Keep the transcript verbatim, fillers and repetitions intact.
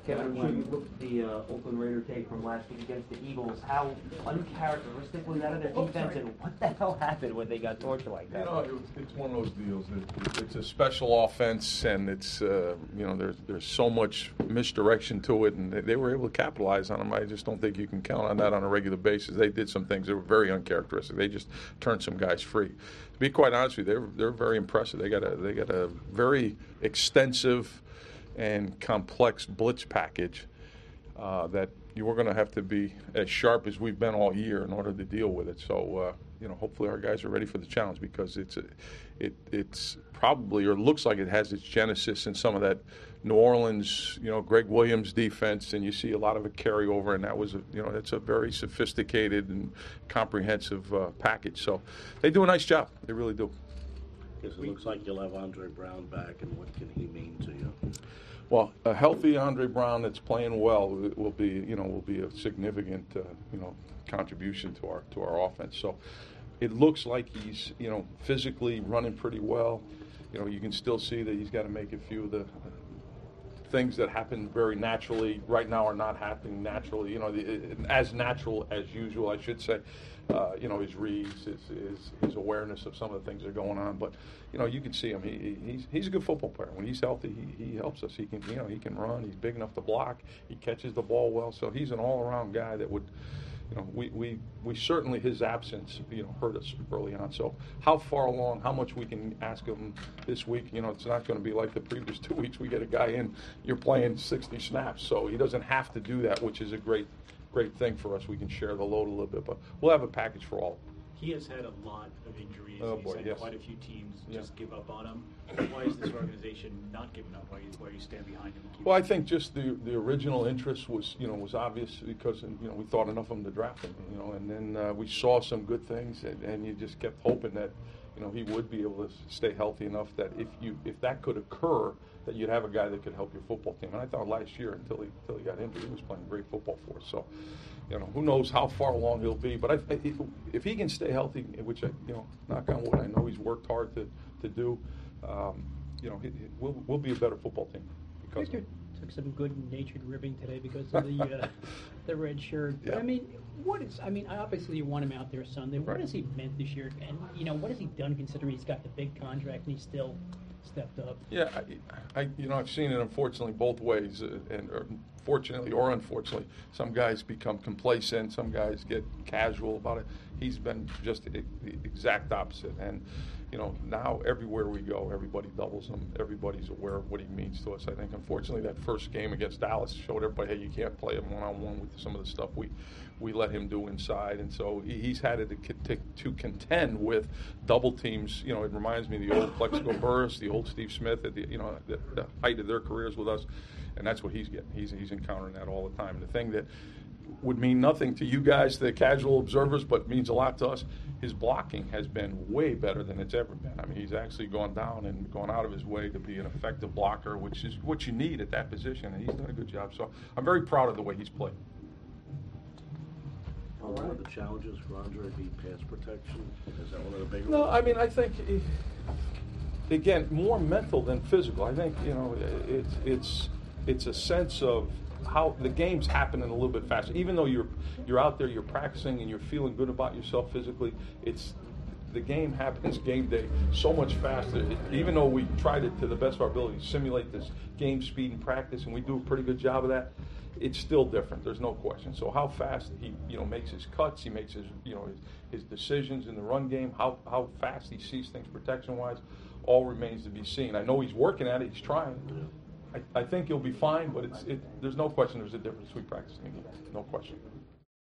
Kevin, I'm sure you looked at the uh, Oakland Raider tape from last week against the Eagles. How uncharacteristic was that of their defense, and what the hell happened when they got tortured like that? You know, it was, it's one of those deals. It, it's a special offense, and it's uh, you know there's there's so much misdirection to it, and they, they were able to capitalize on them. I just don't think you can count on that on a regular basis. They did some things that were very uncharacteristic. They just turned some guys free. To be quite honest with you, they're they're very impressive. They got a they got a very extensive and complex blitz package uh, that you were going to have to be as sharp as we've been all year in order to deal with it. So, uh, you know, hopefully our guys are ready for the challenge, because it's a, it it's probably, or looks like it has its genesis in some of that New Orleans, you know, Greg Williams defense, and you see a lot of it carry over, and that was, a, you know, that's a very sophisticated and comprehensive uh, package. So they do a nice job. They really do. Because it looks like you'll have Andre Brown back, and what can he mean to you? Well, a healthy Andre Brown that's playing well will be, you know, will be a significant, uh, you know, contribution to our to our offense. So it looks like he's, you know, physically running pretty well. You know, you can still see that he's got to make a few of the things that happen very naturally right now are not happening naturally. You know, the, as natural as usual, I should say. Uh, you know, his reads, his, his his awareness of some of the things that are going on. But you know, you can see him. He he's he's a good football player. When he's healthy, he, he helps us. He can you know he can run. He's big enough to block. He catches the ball well. So he's an all-around guy that would, you know, we, we, we certainly, his absence, you know, hurt us early on. So how far along, how much we can ask him this week, you know, it's not going to be like the previous two weeks. We get a guy in, you're playing sixty snaps. So he doesn't have to do that, which is a great, great thing for us. We can share the load a little bit, but we'll have a package for all. He has had a lot of injuries. Oh, He's boy, had yes. quite a few teams Yeah. just give up on him. Why is this organization not giving up? Why you, why you stand behind him? And keep Well, I him? think just the the original interest was, you know, was obvious because, you know, we thought enough of him to draft him, you know, and then uh, we saw some good things, and, and you just kept hoping that, you know, he would be able to stay healthy enough that if you if that could occur, that you'd have a guy that could help your football team. And I thought last year, until he until he got injured, he was playing great football for us. So, you know, who knows how far along he'll be. But I, if, if he can stay healthy, which, I, you know, knock on wood, I know he's worked hard to, to do, um, you know, he, he, we'll, we'll be a better football team. Because Victor took some good-natured ribbing today because of the uh, the red shirt. But, Yeah. I mean, what is? I mean, obviously you want him out there Sunday. What Right. has he meant this year? And you know, what has he done considering he's got the big contract and he's still stepped up? Yeah, I, I, you know, I've seen it unfortunately both ways, uh, and or fortunately or unfortunately, some guys become complacent, some guys get casual about it. He's been just the exact opposite, and you know, now everywhere we go, everybody doubles him. Everybody's aware of what he means to us. I think, unfortunately, that first game against Dallas showed everybody, hey, you can't play him one-on-one with some of the stuff we we let him do inside. And so he, he's had to, to, to contend with double teams. You know, it reminds me of the old Plexico Burris, the old Steve Smith, at the, you know, the, the height of their careers with us. And that's what he's getting. He's, he's encountering that all the time. And the thing that would mean nothing to you guys, the casual observers, but means a lot to us, his blocking has been way better than it's ever been. I mean, he's actually gone down and gone out of his way to be an effective blocker, which is what you need at that position, and he's done a good job. So I'm very proud of the way he's played. Will one of the challenges for Andre be pass protection? Is that one of the big No, ones? I mean, I think, eh, again, more mental than physical. I think, you know, it's it's it's a sense of how the game's happening a little bit faster. Even though you're you're out there, you're practicing, and you're feeling good about yourself physically, it's the game happens game day so much faster. It, even though we tried it to the best of our ability to simulate this game speed in practice, and we do a pretty good job of that, it's still different. There's no question. So how fast he, you know, makes his cuts, he makes his, you know, his, his decisions in the run game, how how fast he sees things protection-wise, all remains to be seen. I know he's working at it. He's trying. I, I think he'll be fine, but it's it. There's no question. There's a difference between practice and the game. No question.